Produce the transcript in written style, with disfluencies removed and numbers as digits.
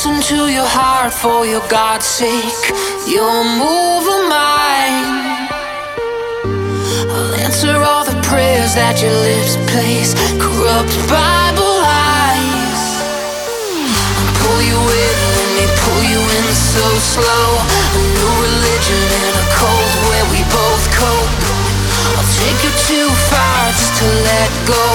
Listen to your heart for your God's sake. You'll move a mind. I'll answer all the prayers that your lips place. Corrupt Bible lies. I'll pull you in, let me pull you in so slow. A new religion in a cold where we both cope. I'll take you too far just to let go.